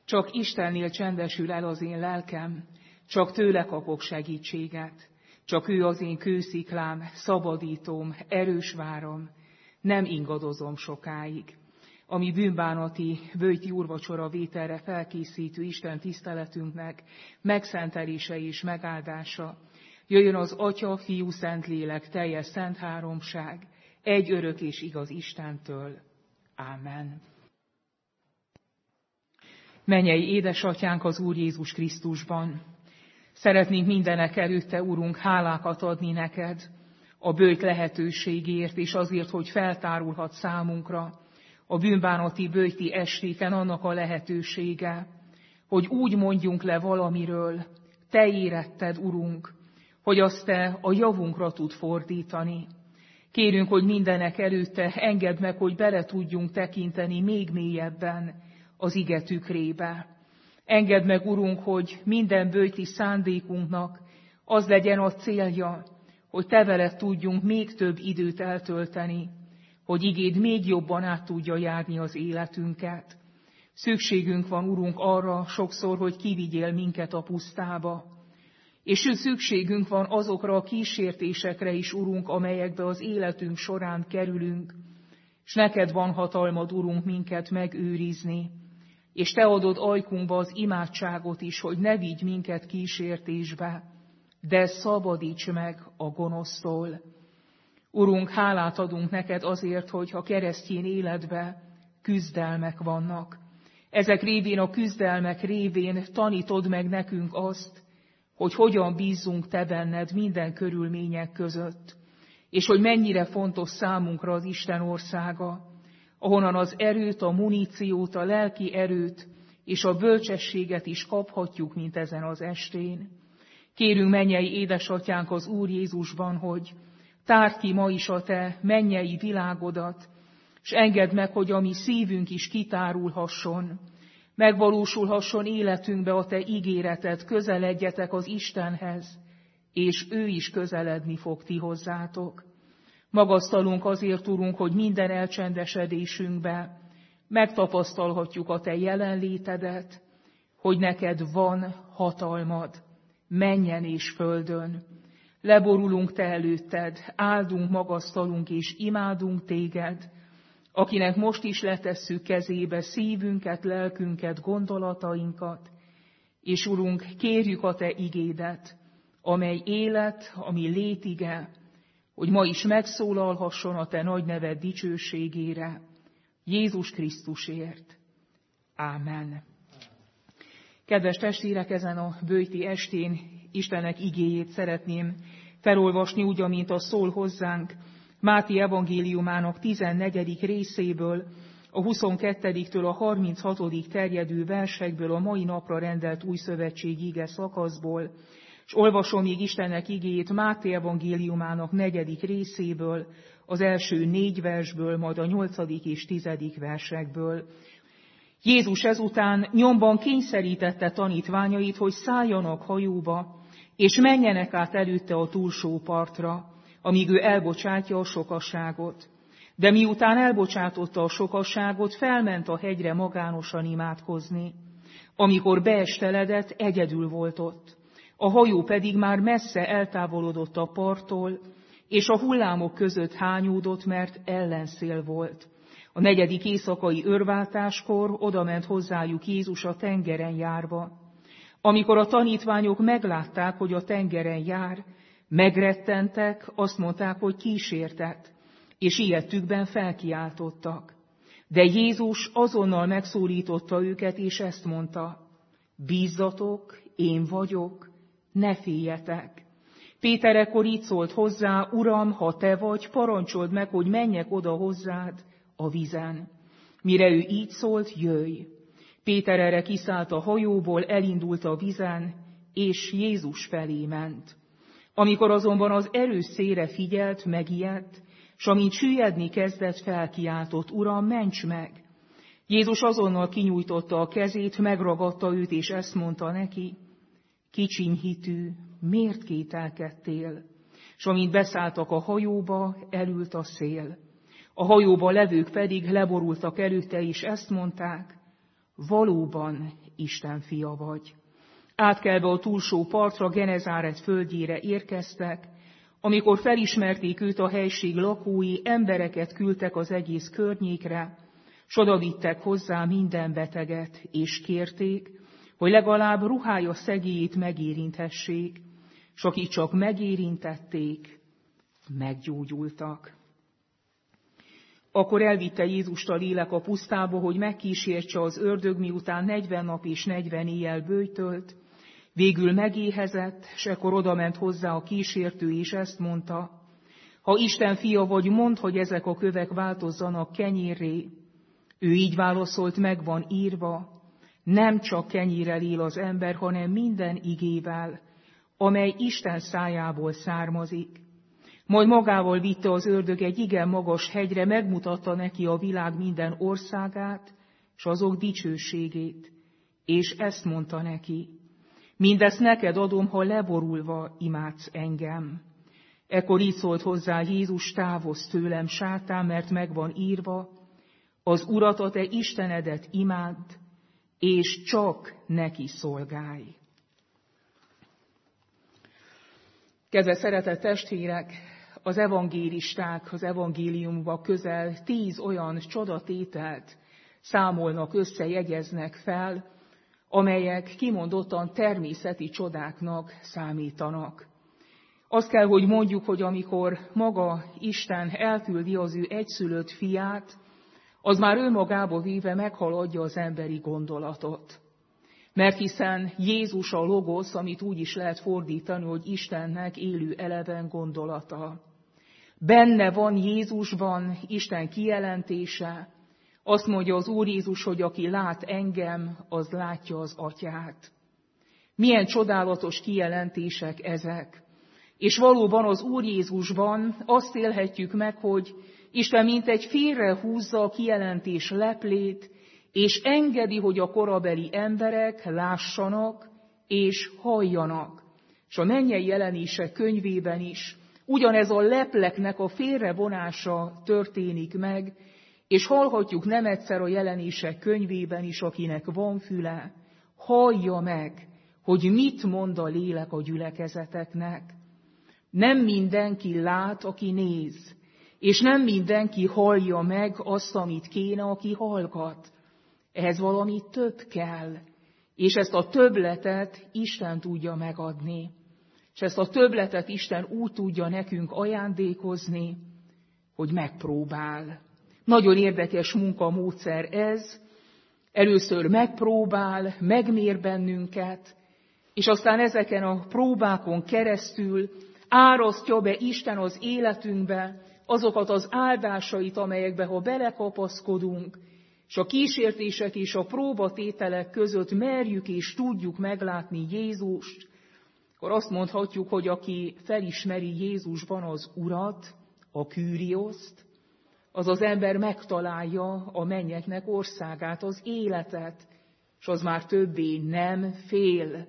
Csak Istennél csendesül el az én lelkem, csak tőle kapok segítséget. Csak ő az én kősziklám, szabadítóm, erős váram, nem ingadozom sokáig. Ami bűnbánati, böjti úrvacsora vételre felkészítő Isten tiszteletünknek megszentelése és megáldása, jöjjön az Atya, Fiú, Szentlélek, teljes szent háromság, egy örök és igaz Istentől. Ámen. Mennyei édesatyánk az Úr Jézus Krisztusban! Szeretnénk mindenek előtte, Urunk, hálákat adni neked a böjt lehetőségért, és azért, hogy feltárulhat számunkra a bűnbánati böjti estéken annak a lehetősége, hogy úgy mondjunk le valamiről, te éretted, Urunk, hogy azt te a javunkra tud fordítani. Kérünk, hogy mindenek előtte engedd meg, hogy bele tudjunk tekinteni még mélyebben az ige tükrébe. Engedd meg, Urunk, hogy minden böjti szándékunknak az legyen a célja, hogy te veled tudjunk még több időt eltölteni, hogy igéd még jobban át tudja járni az életünket. Szükségünk van, Urunk, arra sokszor, hogy kivigyél minket a pusztába. És szükségünk van azokra a kísértésekre is, Urunk, amelyekbe az életünk során kerülünk, és neked van hatalmad, Urunk, minket megőrizni. És te adod ajkunkba az imádságot is, hogy ne vigy minket kísértésbe, de szabadíts meg a gonosztól. Urunk, hálát adunk neked azért, hogy a keresztény életbe küzdelmek vannak. Ezek révén, a küzdelmek révén tanítod meg nekünk azt, hogy hogyan bízzunk te benned minden körülmények között, és hogy mennyire fontos számunkra az Isten országa, ahonnan az erőt, a muníciót, a lelki erőt és a bölcsességet is kaphatjuk, mint ezen az estén. Kérünk, mennyei édesatyánk az Úr Jézusban, hogy tárd ki ma is a te mennyei világodat, és engedd meg, hogy a mi szívünk is kitárulhasson, megvalósulhasson életünkbe a te ígéreted, közeledjetek az Istenhez, és ő is közeledni fog ti hozzátok. Magasztalunk azért, Urunk, hogy minden elcsendesedésünkbe megtapasztalhatjuk a te jelenlétedet, hogy neked van hatalmad mennyen és földön. Leborulunk te előtted, áldunk, magasztalunk és imádunk téged, akinek most is letesszük kezébe szívünket, lelkünket, gondolatainkat, és Urunk, kérjük a te igédet, amely élet, ami létige, hogy ma is megszólalhasson a te nagy neved dicsőségére, Jézus Krisztusért. Ámen. Kedves testvérek, ezen a böjti estén Istennek igéjét szeretném felolvasni, úgy, amint az szól hozzánk, Máté evangéliumának 14. részéből, a 22-től a 36. terjedő versekből, a mai napra rendelt újszövetségi ige szakaszból, és olvasom még Istennek igéjét Máté evangéliumának 4. részéből, az első 4 versből, majd a 8. és 10. versekből. Jézus ezután nyomban kényszerítette tanítványait, hogy szálljanak hajóba, és menjenek át előtte a túlsó partra, amíg ő elbocsátja a sokasságot. De miután elbocsátotta a sokasságot, felment a hegyre magánosan imádkozni. Amikor beesteledett, egyedül volt ott. A hajó pedig már messze eltávolodott a parttól, és a hullámok között hányódott, mert ellenszél volt. A 4. éjszakai őrváltáskor odament hozzájuk Jézus a tengeren járva. Amikor a tanítványok meglátták, hogy a tengeren jár, megrettentek, azt mondták, hogy kísértett, és ijedtükben felkiáltottak. De Jézus azonnal megszólította őket, és ezt mondta: bízzatok, én vagyok, ne féljetek. Péter ekkor így szólt hozzá: Uram, ha te vagy, parancsold meg, hogy menjek oda hozzád a vízen. Mire ő így szólt, jöjj. Péter erre kiszállt a hajóból, elindult a vízen, és Jézus felé ment. Amikor azonban az erős szélre figyelt, megijedt, s amint süllyedni kezdett, felkiáltott: Uram, ments meg! Jézus azonnal kinyújtotta a kezét, megragadta őt, és ezt mondta neki: kicsiny hitű, miért kételkedtél? S amint beszálltak a hajóba, elült a szél. A hajóba levők pedig leborultak előtte, és ezt mondták: valóban Isten fia vagy. Átkelve a túlsó partra, Genezáret földjére érkeztek. Amikor felismerték őt a helység lakói, embereket küldtek az egész környékre, s odavittek hozzá minden beteget, és kérték, hogy legalább ruhája szegélyét megérinthessék, s akik csak megérintették, meggyógyultak. Akkor elvitte Jézust a lélek a pusztába, hogy megkísértse az ördög, miután 40 nap és 40 éjjel böjtölt. Végül megéhezett, s ekkor odament hozzá a kísértő, és ezt mondta: ha Isten fia vagy, mondd, hogy ezek a kövek változzanak kenyérré. Ő így válaszolt: meg van írva, nem csak kenyérrel él az ember, hanem minden igével, amely Isten szájából származik. Majd magával vitte az ördög egy igen magas hegyre, megmutatta neki a világ minden országát, s azok dicsőségét, és ezt mondta neki: mindezt neked adom, ha leborulva imádsz engem. Ekkor így szólt hozzá Jézus: távozz tőlem, sátán, mert meg van írva, az Urat, a te Istenedet imádd, és csak neki szolgálj. Kedves szeretett testvérek, az evangélisták az evangéliumban közel 10 olyan csodatételt számolnak össze, jegyeznek fel, amelyek kimondottan természeti csodáknak számítanak. Azt kell, hogy mondjuk, hogy amikor maga Isten elküldi az ő egyszülött fiát, az már önmagába véve meghaladja az emberi gondolatot. Mert hiszen Jézus a logosz, amit úgy is lehet fordítani, hogy Istennek élő eleven gondolata. Benne van Jézusban Isten kijelentése. Azt mondja az Úr Jézus, hogy aki lát engem, az látja az Atyát. Milyen csodálatos kijelentések ezek. És valóban az Úr Jézusban azt élhetjük meg, hogy Isten mintegy félrehúzza a kijelentés leplét, és engedi, hogy a korabeli emberek lássanak és halljanak. És a mennyei jelenések könyvében is ugyanez a lepleknek a félrevonása történik meg, és hallhatjuk nem egyszer a jelenések könyvében is, akinek van füle, hallja meg, hogy mit mond a lélek a gyülekezeteknek. Nem mindenki lát, aki néz, és nem mindenki hallja meg azt, amit kéne, aki hallgat. Ehhez valami több kell, és ezt a többletet Isten tudja megadni. És ezt a többletet Isten úgy tudja nekünk ajándékozni, hogy megpróbál. Nagyon érdekes munkamódszer ez. Először megpróbál, megmér bennünket, és aztán ezeken a próbákon keresztül árasztja be Isten az életünkbe azokat az áldásait, amelyekbe, ha belekapaszkodunk, és a kísértések és a próbatételek között merjük és tudjuk meglátni Jézust, akkor azt mondhatjuk, hogy aki felismeri Jézusban az Urat, a Kyrioszt, az az ember megtalálja a mennyeknek országát, az életet, és az már többé nem fél.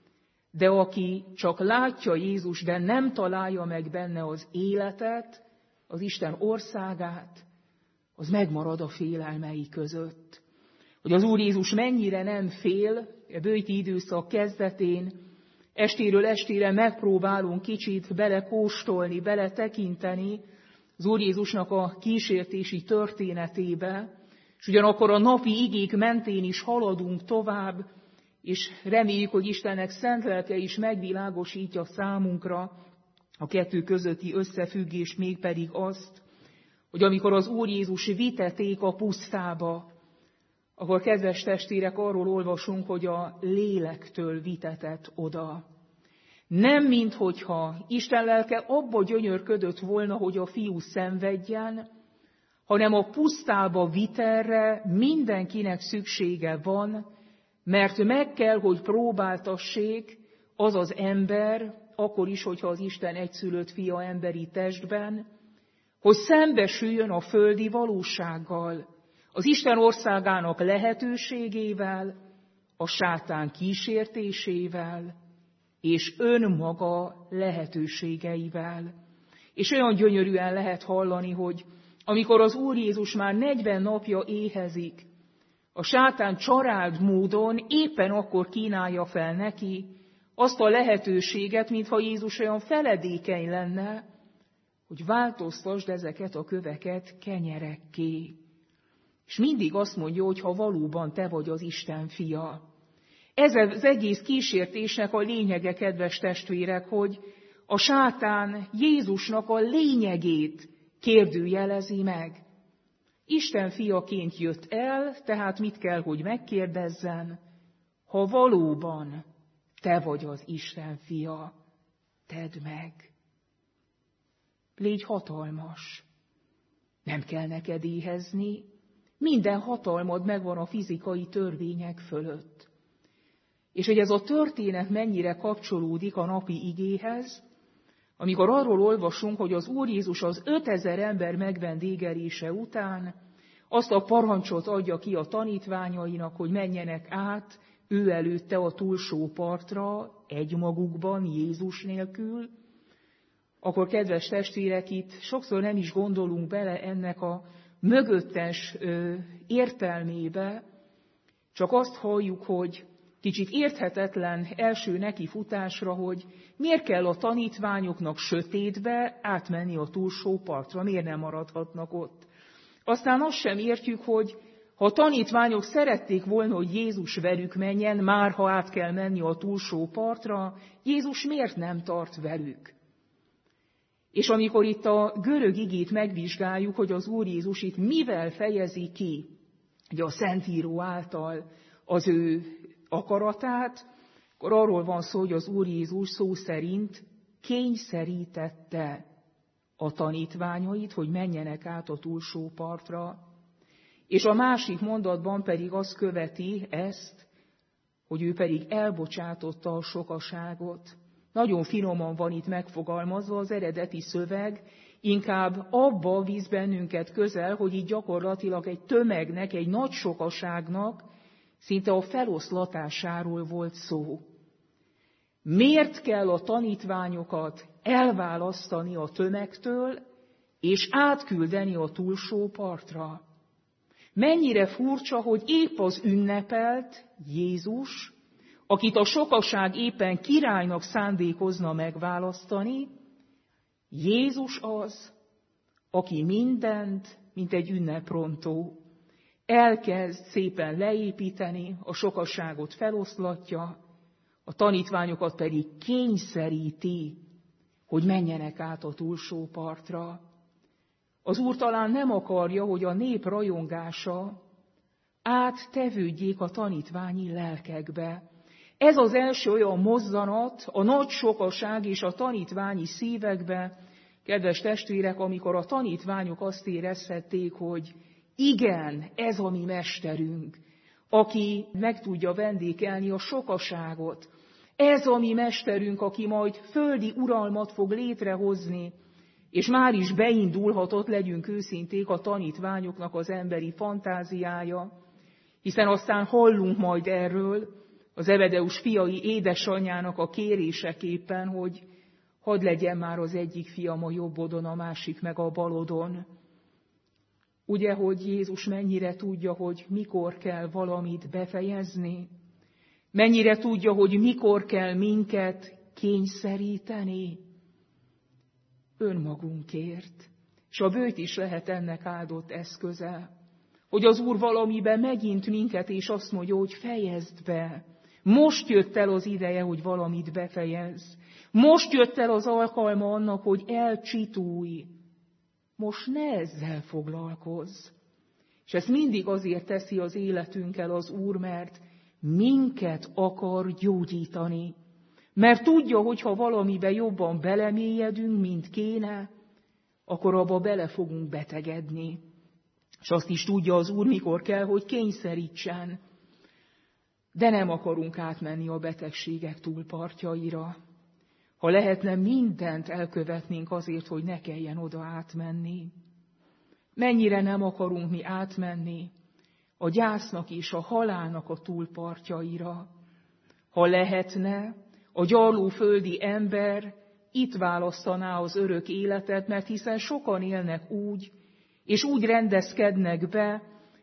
De aki csak látja Jézus, de nem találja meg benne az életet, az Isten országát, az megmarad a félelmei között. Hogy az Úr Jézus mennyire nem fél, a böjti időszak kezdetén, estéről estére megpróbálunk kicsit belekóstolni, beletekinteni az Úr Jézusnak a kísértési történetébe, és ugyanakkor a napi igék mentén is haladunk tovább, és reméljük, hogy Istennek szent lelke is megvilágosítja számunkra a kettő közötti összefüggést, mégpedig azt, hogy amikor az Úr Jézus viteték a pusztába, akkor kedves testvérek, arról olvasunk, hogy a lélektől vitetett oda. Nem minthogyha Isten lelke abba gyönyörködött volna, hogy a fiú szenvedjen, hanem a pusztába vitelre mindenkinek szüksége van, mert meg kell, hogy próbáltassék az az ember, akkor is, hogyha az Isten egyszülött fia emberi testben, hogy szembesüljön a földi valósággal, az Isten országának lehetőségével, a sátán kísértésével, és önmaga lehetőségeivel. És olyan gyönyörűen lehet hallani, hogy amikor az Úr Jézus már 40 napja éhezik, A sátán család módon éppen akkor kínálja fel neki azt a lehetőséget, mintha Jézus olyan feledékeny lenne, hogy változtasd ezeket a köveket kenyerekké. És mindig azt mondja, hogy ha valóban te vagy az Isten fia. Ez az egész kísértésnek a lényege, kedves testvérek, hogy a sátán Jézusnak a lényegét kérdőjelezi meg. Isten fiaként jött el, tehát mit kell, hogy megkérdezzen? Ha valóban te vagy az Isten fia, tedd meg. Légy hatalmas. Nem kell neked éhezni. Minden hatalmad megvan a fizikai törvények fölött. És hogy ez a történet mennyire kapcsolódik a napi igéhez, amikor arról olvasunk, hogy az Úr Jézus az 5000 ember megvendégelése után azt a parancsot adja ki a tanítványainak, hogy menjenek át ő előtte a túlsó partra egymagukban, Jézus nélkül, akkor kedves testvérek, itt sokszor nem is gondolunk bele ennek a mögöttes értelmébe, csak azt halljuk, hogy kicsit érthetetlen első nekifutásra, hogy miért kell a tanítványoknak sötétbe átmenni a túlsó partra, miért nem maradhatnak ott. Aztán azt sem értjük, hogy ha a tanítványok szerették volna, hogy Jézus velük menjen, már ha át kell menni a túlsó partra, Jézus miért nem tart velük? És amikor itt a görög igét megvizsgáljuk, hogy az Úr Jézus itt mivel fejezi ki ugye a Szentíró által az ő akaratát, akkor arról van szó, hogy az Úr Jézus szó szerint kényszerítette a tanítványait, hogy menjenek át a túlsó partra. És a másik mondatban pedig azt követi ezt, hogy ő pedig elbocsátotta a sokaságot. Nagyon finoman van itt megfogalmazva az eredeti szöveg, inkább abba visz bennünket közel, hogy itt gyakorlatilag egy tömegnek, egy nagy sokaságnak szinte a feloszlatásáról volt szó. Miért kell a tanítványokat elválasztani a tömegtől, és átküldeni a túlsó partra? Mennyire furcsa, hogy épp az ünnepelt Jézus, akit a sokaság éppen királynak szándékozna megválasztani, Jézus az, aki mindent, mint egy ünneprontó, elkezd szépen leépíteni, a sokaságot feloszlatja, a tanítványokat pedig kényszeríti, hogy menjenek át a túlsó partra. Az Úr talán nem akarja, hogy a nép rajongása áttevődjék a tanítványi lelkekbe. Ez az első olyan mozzanat a nagy sokaság és a tanítványi szívekbe, kedves testvérek, amikor a tanítványok azt érezhették, hogy igen, ez a mi mesterünk, aki meg tudja vendégelni a sokaságot. Ez a mi mesterünk, aki majd földi uralmat fog létrehozni, és már is beindulhatott, legyünk őszinték, a tanítványoknak az emberi fantáziája, hiszen aztán hallunk majd erről az Zebedeus fiai édesanyjának a kéréseképpen, hogy hadd legyen már az egyik fiam a jobb oldon, a másik meg a bal oldon. Ugye, hogy Jézus mennyire tudja, hogy mikor kell valamit befejezni? Mennyire tudja, hogy mikor kell minket kényszeríteni? Önmagunkért. És a bőjt is lehet ennek áldott eszköze. Hogy az Úr valamiben megint minket, és azt mondja, hogy fejezd be. Most jött el az ideje, hogy valamit befejezz. Most jött el az alkalma annak, hogy elcsitulj. Most ne ezzel foglalkozz. És ezt mindig azért teszi az életünkkel az Úr, mert minket akar gyógyítani. Mert tudja, hogy ha valamibe jobban belemélyedünk, mint kéne, akkor abba bele fogunk betegedni. És azt is tudja az Úr, mikor kell, hogy kényszerítsen. De nem akarunk átmenni a betegségek túlpartjaira. Ha lehetne, mindent elkövetnénk azért, hogy ne kelljen oda átmenni. Mennyire nem akarunk mi átmenni a gyásznak és a halálnak a túlpartjaira. Ha lehetne, a gyarlóföldi ember itt választaná az örök életet, mert hiszen sokan élnek úgy, és úgy rendezkednek be,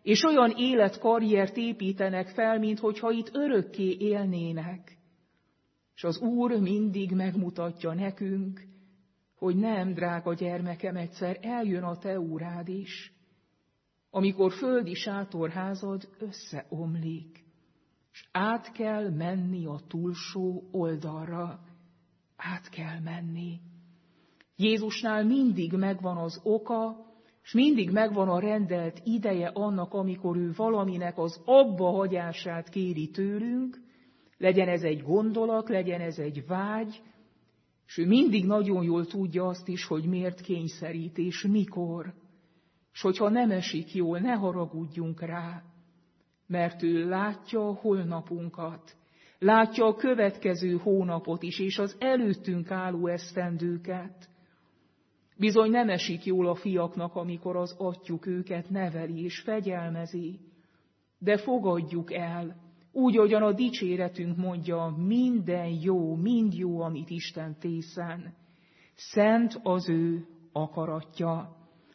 és olyan életkarriert építenek fel, minthogyha itt örökké élnének. És az Úr mindig megmutatja nekünk, hogy nem, drága gyermekem, egyszer eljön a te órád is, amikor földi sátorházad összeomlik, és át kell menni a túlsó oldalra. Át kell menni. Jézusnál mindig megvan az oka, és mindig megvan a rendelt ideje annak, amikor ő valaminek az abbahagyását kéri tőlünk, legyen ez egy gondolat, legyen ez egy vágy, és ő mindig nagyon jól tudja azt is, hogy miért kényszerít, és mikor. És hogyha nem esik jól, ne haragudjunk rá, mert ő látja a holnapunkat, látja a következő hónapot is, és az előttünk álló esztendőket. Bizony nem esik jól a fiaknak, amikor az atyjuk őket neveli és fegyelmezi, de fogadjuk el, úgy, ahogyan a dicséretünk mondja, minden jó, mind jó, amit Isten tészen. Szent az ő akaratja.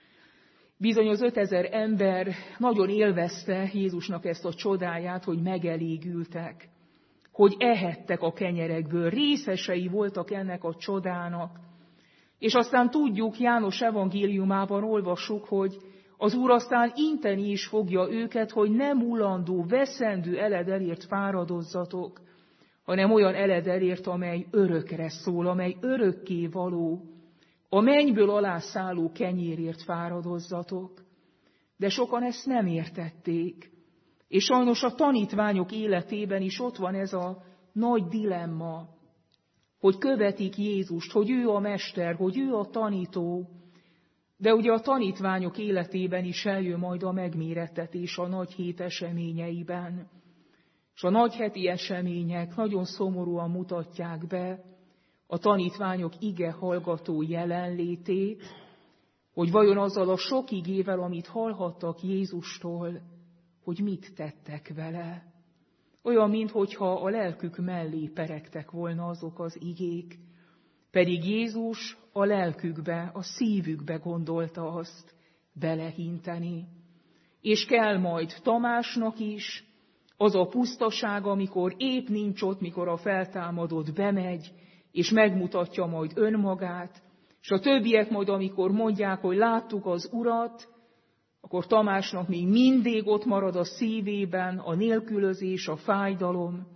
Bizony az 5000 ember nagyon élvezte Jézusnak ezt a csodáját, hogy megelégültek, hogy ehettek a kenyerekből, részesei voltak ennek a csodának. És aztán tudjuk, János evangéliumában olvassuk, hogy az Úr aztán inteni is fogja őket, hogy nem mulandó, veszendő eledelért fáradozzatok, hanem olyan eledelért, amely örökre szól, amely örökké való, a mennyből alászálló kenyérért fáradozzatok. De sokan ezt nem értették, és sajnos a tanítványok életében is ott van ez a nagy dilemma, hogy követik Jézust, hogy ő a mester, hogy ő a tanító, de ugye a tanítványok életében is eljön majd a megmérettetés a nagy hét eseményeiben. És a nagy heti események nagyon szomorúan mutatják be a tanítványok ige hallgató jelenlétét, hogy vajon azzal a sok igével, amit hallhattak Jézustól, hogy mit tettek vele. Olyan, minthogyha a lelkük mellé peregtek volna azok az igék, pedig Jézus a lelkükbe, a szívükbe gondolta azt belehinteni. És kell majd Tamásnak is az a pusztaság, amikor épp nincs ott, mikor a feltámadott bemegy, és megmutatja majd önmagát, és a többiek majd, amikor mondják, hogy láttuk az Urat, akkor Tamásnak még mindig ott marad a szívében a nélkülözés, a fájdalom.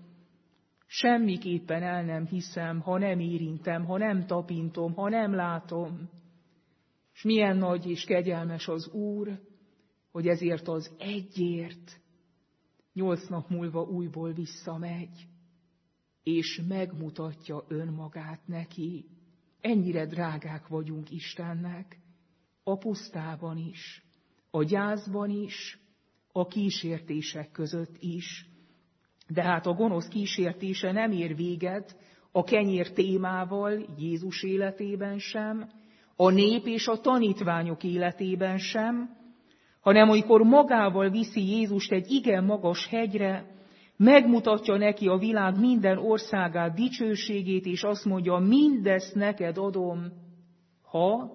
Semmiképpen el nem hiszem, ha nem érintem, ha nem tapintom, ha nem látom. És milyen nagy és kegyelmes az Úr, hogy ezért az egyért 8 nap múlva újból visszamegy, és megmutatja önmagát neki. Ennyire drágák vagyunk Istennek, a pusztában is, a gyászban is, a kísértések között is. De hát a gonosz kísértése nem ér véget a kenyér témával Jézus életében sem, a nép és a tanítványok életében sem, hanem amikor magával viszi Jézust egy igen magas hegyre, megmutatja neki a világ minden országát, dicsőségét, és azt mondja, mindezt neked adom, ha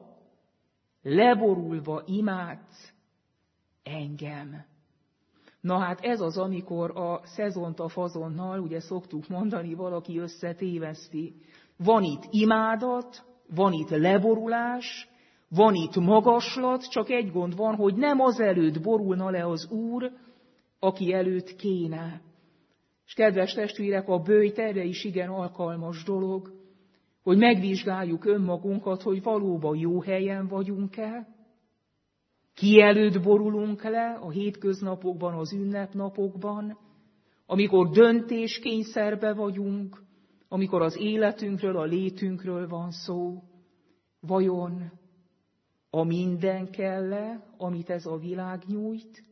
leborulva imádsz engem. Na hát ez az, amikor a szezont a fazonnal, ugye szoktuk mondani, valaki összetéveszti. Van itt imádat, van itt leborulás, van itt magaslat, csak egy gond van, hogy nem azelőtt borulna le az Úr, aki előtt kéne. És kedves testvérek, a böjt erre is igen alkalmas dolog, hogy megvizsgáljuk önmagunkat, hogy valóban jó helyen vagyunk-e, ki előtt borulunk le a hétköznapokban, az ünnepnapokban, amikor döntéskényszerbe vagyunk, amikor az életünkről, a létünkről van szó. Vajon a minden kell-e, amit ez a világ nyújt,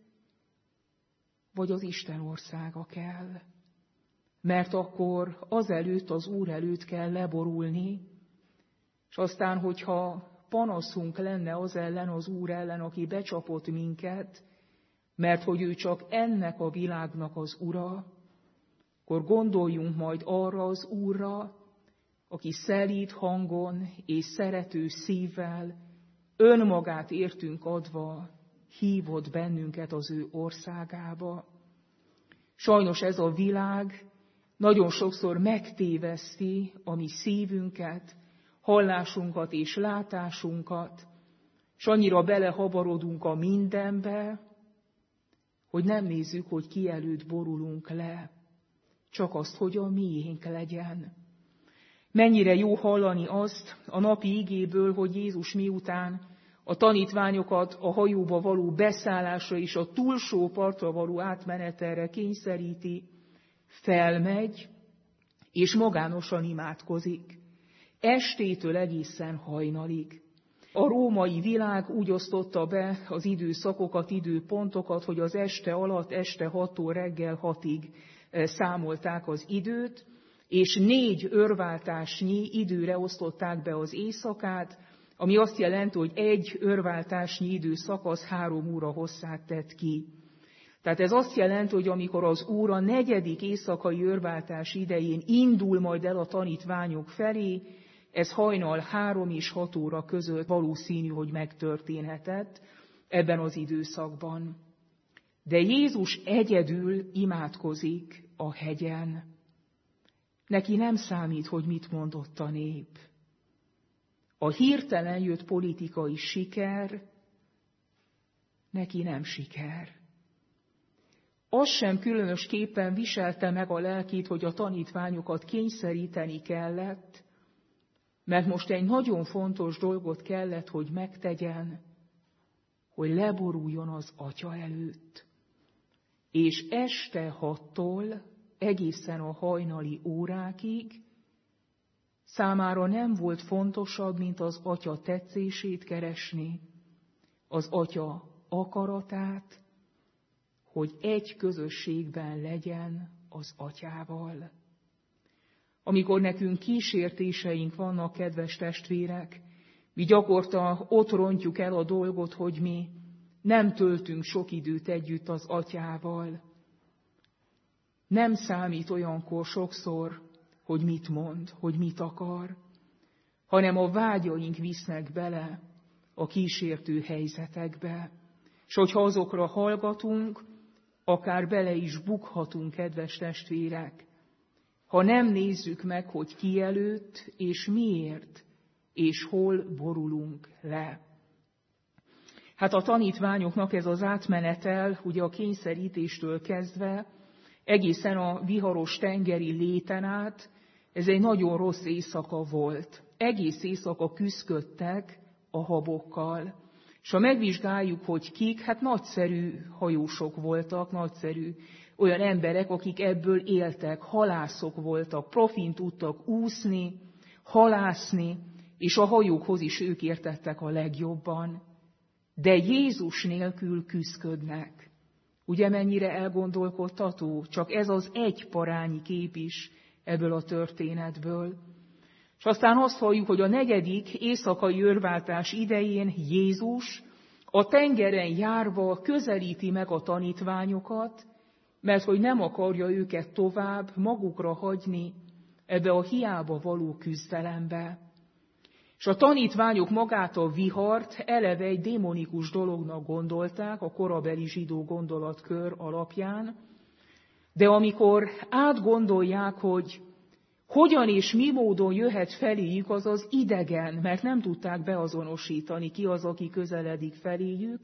vagy az Isten országa kell? Mert akkor azelőtt, az Úr előtt kell leborulni, és aztán, hogyha panaszunk lenne az ellen, az Úr ellen, aki becsapott minket, mert hogy ő csak ennek a világnak az ura, akkor gondoljunk majd arra az Úrra, aki szelíd hangon és szerető szívvel önmagát értünk adva hívott bennünket az ő országába. Sajnos ez a világ nagyon sokszor megtéveszti a mi szívünket, hallásunkat és látásunkat, s annyira belehabarodunk a mindenbe, hogy nem nézzük, hogy ki előtt borulunk le, csak azt, hogy a miénk legyen. Mennyire jó hallani azt a napi igéből, hogy Jézus miután a tanítványokat a hajóba való beszállásra és a túlsó partra való átmenetelre kényszeríti, felmegy és magánosan imádkozik. Estétől egészen hajnalig. A római világ úgy osztotta be az időszakokat, időpontokat, hogy az este alatt, este 6-tól reggel 6-ig számolták az időt, és 4 őrváltásnyi időre osztották be az éjszakát, ami azt jelenti, hogy 1 őrváltásnyi időszakasz 3 óra hosszát tett ki. Tehát ez azt jelenti, hogy amikor az Úr a 4. éjszakai őrváltás idején indul majd el a tanítványok felé, ez hajnal 3 és 6 óra között valószínű, hogy megtörténhetett ebben az időszakban. De Jézus egyedül imádkozik a hegyen. Neki nem számít, hogy mit mondott a nép. A hirtelen jött politikai siker neki nem siker. Az sem különösképpen viselte meg a lelkét, hogy a tanítványokat kényszeríteni kellett, mert most egy nagyon fontos dolgot kellett, hogy megtegyen, hogy leboruljon az Atya előtt. És este 6-tól egészen a hajnali órákig számára nem volt fontosabb, mint az Atya tetszését keresni, az Atya akaratát, hogy egy közösségben legyen az Atyával. Amikor nekünk kísértéseink vannak, kedves testvérek, mi gyakorta ott rontjuk el a dolgot, hogy mi nem töltünk sok időt együtt az Atyával. Nem számít olyankor sokszor, hogy mit mond, hogy mit akar, hanem a vágyaink visznek bele a kísértő helyzetekbe. És hogyha azokra hallgatunk, akár bele is bukhatunk, kedves testvérek, ha nem nézzük meg, hogy ki előtt, és miért, és hol borulunk le. Hát a tanítványoknak ez az átmenetel, ugye a kényszerítéstől kezdve, egészen a viharos tengeri léten át, ez egy nagyon rossz éjszaka volt. Egész éjszaka küszködtek a habokkal. És ha megvizsgáljuk, hogy kik, hát nagyszerű hajósok voltak, nagyszerű olyan emberek, akik ebből éltek, halászok voltak, profin tudtak úszni, halászni, és a hajókhoz is ők értettek a legjobban. De Jézus nélkül küszködnek. Ugye mennyire elgondolkodtató? Csak ez az egy parányi kép is ebből a történetből. És aztán azt halljuk, hogy a 4. éjszakai őrváltás idején Jézus a tengeren járva közelíti meg a tanítványokat, mert hogy nem akarja őket tovább magukra hagyni ebbe a hiába való küzdelembe. És a tanítványok magát a vihart eleve egy démonikus dolognak gondolták, a korabeli zsidó gondolatkör alapján, de amikor átgondolják, hogy hogyan és mi módon jöhet feléjük az az idegen, mert nem tudták beazonosítani, ki az, aki közeledik feléjük.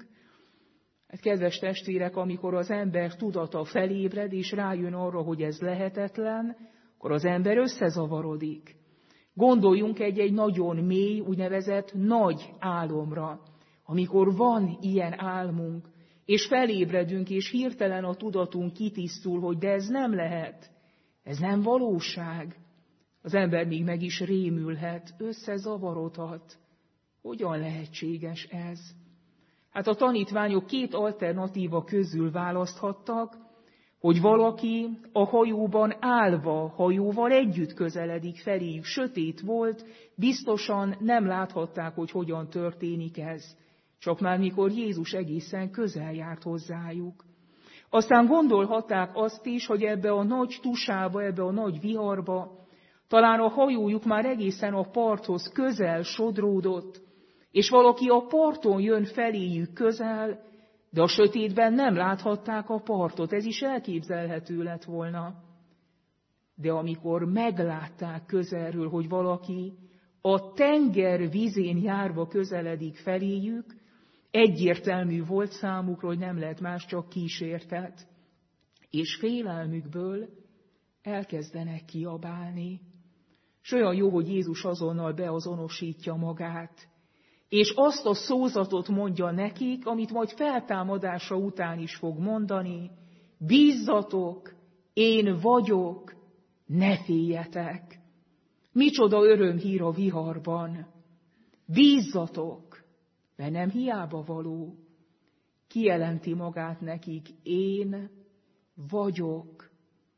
Hát, kedves testvérek, amikor az ember tudata felébred, és rájön arra, hogy ez lehetetlen, akkor az ember összezavarodik. Gondoljunk egy nagyon mély, úgynevezett nagy álomra, amikor van ilyen álmunk, és felébredünk, és hirtelen a tudatunk kitisztul, hogy de ez nem lehet, ez nem valóság. Az ember még meg is rémülhet, összezavarodhat. Hogyan lehetséges ez? Hát a tanítványok 2 alternatíva közül választhattak, hogy valaki a hajóban állva, hajóval együtt közeledik feléjük. Sötét volt, biztosan nem láthatták, hogy hogyan történik ez. Csak már mikor Jézus egészen közel járt hozzájuk. Aztán gondolhatták azt is, hogy ebbe a nagy tusába, ebbe a nagy viharba, talán a hajójuk már egészen a parthoz közel sodródott, és valaki a parton jön feléjük közel, de a sötétben nem láthatták a partot, ez is elképzelhető lett volna. De amikor meglátták közelről, hogy valaki a tenger vízén járva közeledik feléjük, egyértelmű volt számukra, hogy nem lehet más, csak kísértet. És félelmükből elkezdenek kiabálni. És olyan jó, hogy Jézus azonnal beazonosítja magát, és azt a szózatot mondja nekik, amit majd feltámadása után is fog mondani: bízzatok, én vagyok, ne féljetek. Micsoda örömhír a viharban. Bízzatok, mert nem hiába való. Kijelenti magát nekik: én vagyok.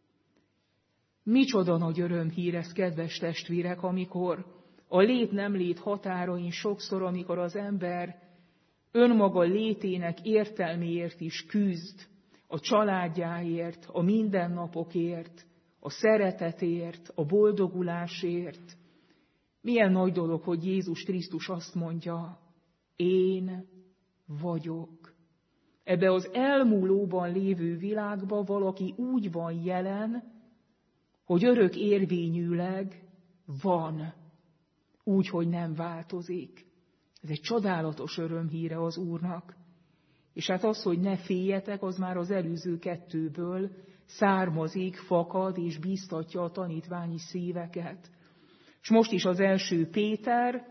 Micsoda nagy örömhír ez, kedves testvérek, amikor a lét-nem lét határain sokszor, amikor az ember önmaga létének értelméért is küzd, a családjáért, a mindennapokért, a szeretetért, a boldogulásért. Milyen nagy dolog, hogy Jézus Krisztus azt mondja: én vagyok. Ebbe az elmúlóban lévő világban valaki úgy van jelen, hogy örök érvényűleg van, úgy, hogy nem változik. Ez egy csodálatos örömhíre az Úrnak. És hát az, hogy ne féljetek, az már az előző kettőből származik, fakad és bíztatja a tanítványi szíveket. És most is az első Péter,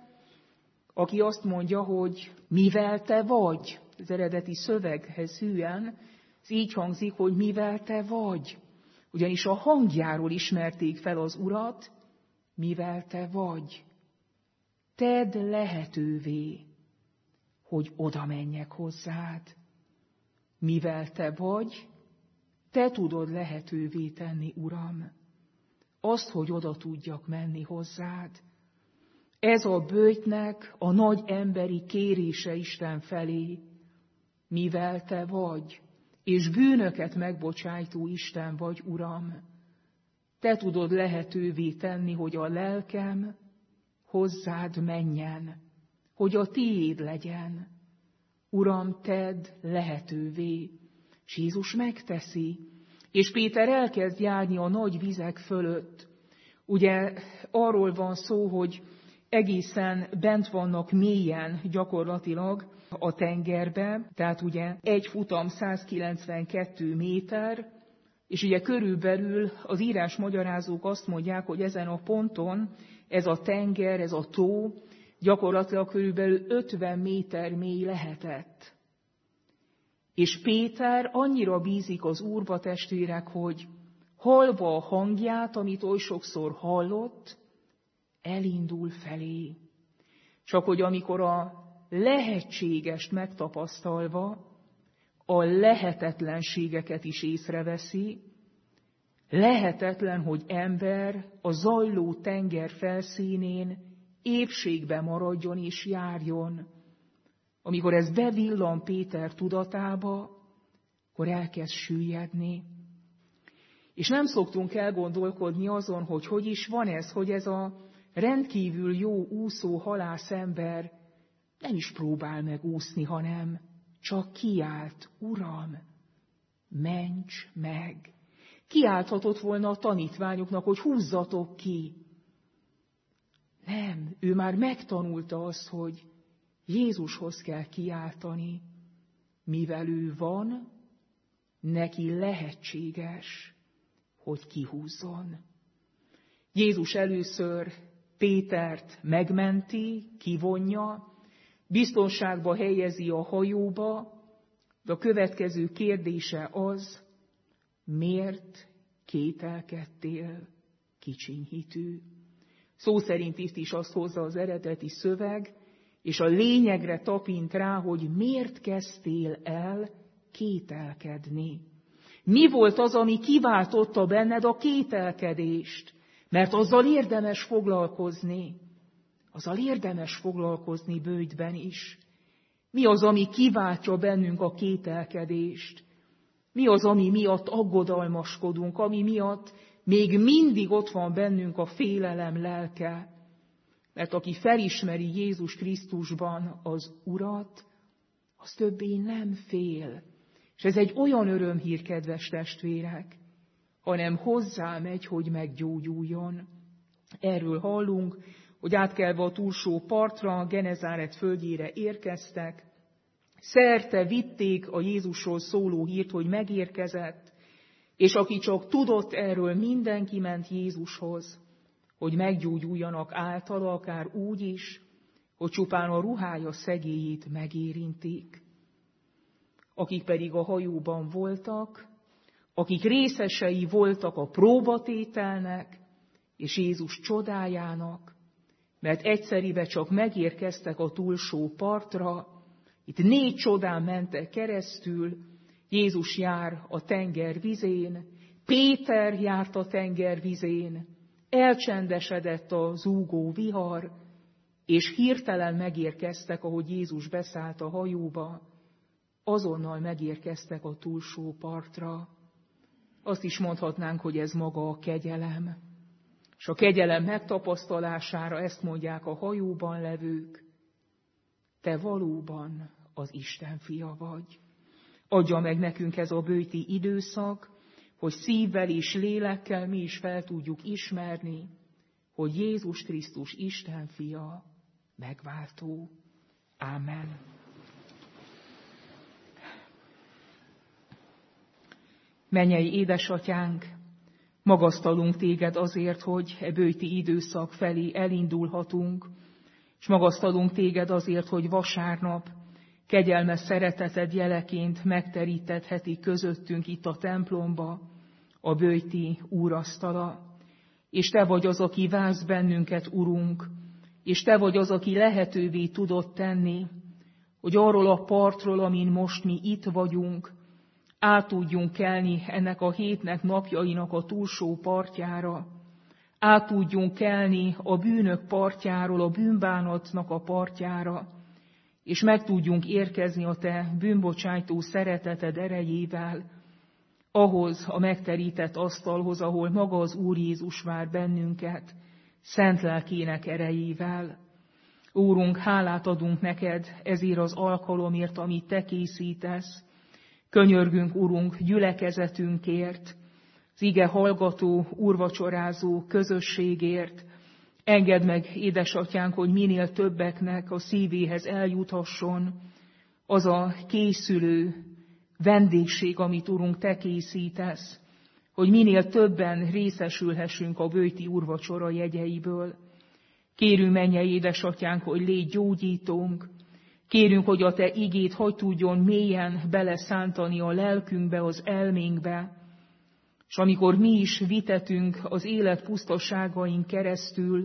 aki azt mondja, hogy mivel te vagy, az eredeti szöveghez hűen, ez így hangzik, hogy mivel te vagy. Ugyanis a hangjáról ismerték fel az Urat, mivel te vagy. Tedd lehetővé, hogy oda menjek hozzád. Mivel te vagy, te tudod lehetővé tenni, Uram, azt, hogy oda tudjak menni hozzád. Ez a böjtnek a nagy emberi kérése Isten felé. Mivel te vagy, és bűnöket megbocsájtó Isten vagy, Uram, te tudod lehetővé tenni, hogy a lelkem hozzád menjen, hogy a tiéd legyen. Uram, tedd lehetővé. És Jézus megteszi, és Péter elkezd járni a nagy vizek fölött. Ugye arról van szó, hogy egészen bent vannak mélyen gyakorlatilag a tengerbe, tehát ugye egy futam 192 méter, és ugye körülbelül az írásmagyarázók azt mondják, hogy ezen a ponton ez a tenger, ez a tó gyakorlatilag körülbelül 50 méter mély lehetett. És Péter annyira bízik az Úrba, testvérek, hogy hallva a hangját, amit oly sokszor hallott, elindul felé. Csak hogy amikor a lehetségest megtapasztalva, a lehetetlenségeket is észreveszi, lehetetlen, hogy ember a zajló tenger felszínén épségbe maradjon és járjon. Amikor ez bevillan Péter tudatába, akkor elkezd süllyedni. És nem szoktunk elgondolkodni azon, hogy is van ez, hogy ez a rendkívül jó úszó halászember nem is próbál meg úszni, hanem csak kiált: Uram, ments meg! Kiálthatott volna a tanítványoknak, hogy húzzatok ki. Nem, ő már megtanulta azt, hogy Jézushoz kell kiáltani. Mivel ő van, neki lehetséges, hogy kihúzzon. Jézus először Pétert megmenti, kivonja, biztonságba helyezi a hajóba, de a következő kérdése az: miért kételkedtél, kicsiny hitű? Szó szerint itt is azt hozza az eredeti szöveg, és a lényegre tapint rá, hogy miért kezdtél el kételkedni. Mi volt az, ami kiváltotta benned a kételkedést? Mert azzal érdemes foglalkozni. Azzal érdemes foglalkozni böjtben is. Mi az, ami kiváltja bennünk a kételkedést? Mi az, ami miatt aggodalmaskodunk, ami miatt még mindig ott van bennünk a félelem lelke? Mert aki felismeri Jézus Krisztusban az Urat, az többé nem fél. És ez egy olyan örömhír, kedves testvérek, hanem hozzámegy, hogy meggyógyuljon. Erről hallunk, hogy átkelve a túlsó partra, Genezáret földjére érkeztek, szerte vitték a Jézusról szóló hírt, hogy megérkezett, és aki csak tudott erről, mindenki ment Jézushoz, hogy meggyógyuljanak általa, akár úgy is, hogy csupán a ruhája szegélyét megérintik. Akik pedig a hajóban voltak, akik részesei voltak a próbatételnek és Jézus csodájának, mert egyszeribe csak megérkeztek a túlsó partra, itt 4 csodán mentek keresztül, Jézus jár a tenger vizén, Péter járt a tenger vizén, elcsendesedett a zúgó vihar, és hirtelen megérkeztek, ahogy Jézus beszállt a hajóba, azonnal megérkeztek a túlsó partra. Azt is mondhatnánk, hogy ez maga a kegyelem. És a kegyelem megtapasztalására ezt mondják a hajóban levők: te valóban az Isten fia vagy. Adja meg nekünk ez a böjti időszak, hogy szívvel és lélekkel mi is fel tudjuk ismerni, hogy Jézus Krisztus Isten fia, megváltó. Ámen. Mennyei édesatyánk, magasztalunk téged azért, hogy e böjti időszak felé elindulhatunk, és magasztalunk téged azért, hogy vasárnap kegyelmes szereteted jeleként megterítetheti közöttünk itt a templomba a böjti úrasztala. És te vagy az, aki válsz bennünket, Urunk, és te vagy az, aki lehetővé tudod tenni, hogy arról a partról, amin most mi itt vagyunk, át tudjunk kelni ennek a hétnek, napjainak a túlsó partjára, át tudjunk kelni a bűnök partjáról, a bűnbánatnak a partjára, és meg tudjunk érkezni a te bűnbocsájtó szereteted erejével, ahhoz a megterített asztalhoz, ahol maga az Úr Jézus vár bennünket, szent lelkének erejével. Úrunk, hálát adunk neked ezért az alkalomért, amit te készítesz. Könyörgünk, Urunk, gyülekezetünkért, az ige hallgató, úrvacsorázó közösségért. Engedd meg, édesatyánk, hogy minél többeknek a szívéhez eljuthasson az a készülő vendégség, amit, Urunk, te készítesz, hogy minél többen részesülhessünk a böjti úrvacsora jegyeiből. Kérünk, mennyei édesatyánk, hogy légy gyógyítónk, kérünk, hogy a te igét hogy tudjon mélyen beleszántani a lelkünkbe, az elménkbe, és amikor mi is vitetünk az élet pusztaságain keresztül,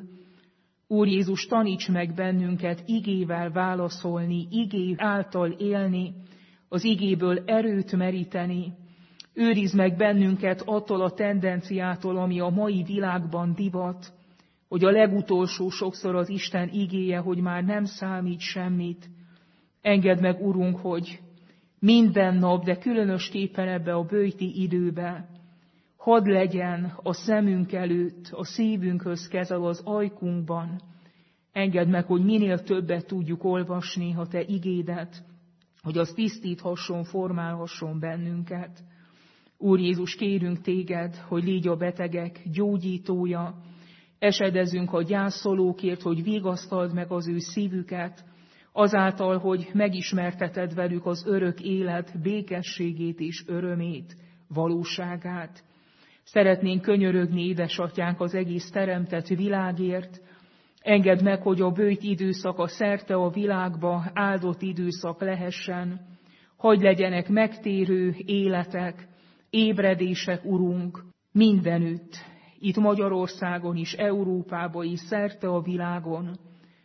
Úr Jézus, taníts meg bennünket igével válaszolni, igé által élni, az igéből erőt meríteni. Őrizd meg bennünket attól a tendenciától, ami a mai világban divat, hogy a legutolsó sokszor az Isten igéje, hogy már nem számít semmit. Engedd meg, Urunk, hogy minden nap, de különösképpen ebbe a böjti időbe, hadd legyen a szemünk előtt, a szívünkhöz kezel az ajkunkban. Engedd meg, hogy minél többet tudjuk olvasni a te igédet, hogy az tisztíthasson, formálhasson bennünket. Úr Jézus, kérünk téged, hogy légy a betegek gyógyítója, esedezünk a gyászolókért, hogy vigasztald meg az ő szívüket, azáltal, hogy megismerteted velük az örök élet békességét és örömét, valóságát. Szeretnénk könyörögni, édesatyánk, az egész teremtett világért. Engedd meg, hogy a böjt időszaka szerte a világba áldott időszak lehessen. Hadd legyenek megtérő életek, ébredések, Urunk, mindenütt, itt Magyarországon is, Európában is, szerte a világon.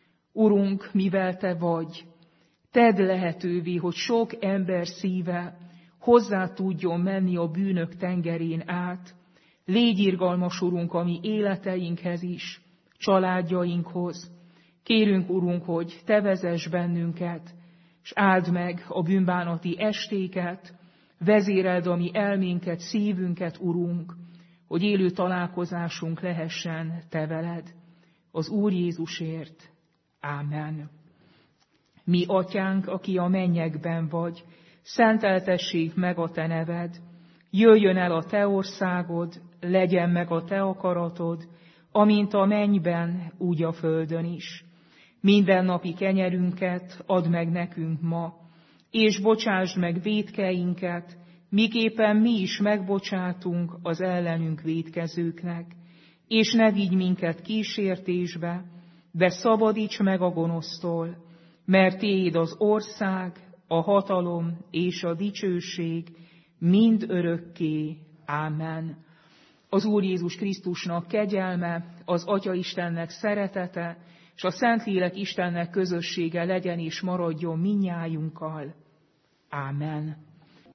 Urunk, mivel te vagy, tedd lehetővé, hogy sok ember szíve hozzá tudjon menni a bűnök tengerén át. Légy irgalmas, Urunk, a mi életeinkhez is, családjainkhoz. Kérünk, Urunk, hogy te vezess bennünket, és áld meg a bűnbánati estéket, vezéreld a mi elménket, szívünket, Urunk, hogy élő találkozásunk lehessen te veled. Az Úr Jézusért. Ámen. Mi atyánk, aki a mennyekben vagy, szenteltessék meg a te neved. Jöjjön el a te országod, legyen meg a te akaratod, amint a mennyben, úgy a földön is. Mindennapi kenyerünket add meg nekünk ma, és bocsásd meg vétkeinket, miképpen mi is megbocsátunk az ellenünk vétkezőknek. És ne vigy minket kísértésbe, de szabadíts meg a gonosztól, mert tiéd az ország, a hatalom és a dicsőség mind örökké. Ámen. Az Úr Jézus Krisztusnak kegyelme, az Atya Istennek szeretete, és a Szentlélek Istennek közössége legyen és maradjon mindnyájunkkal. Ámen.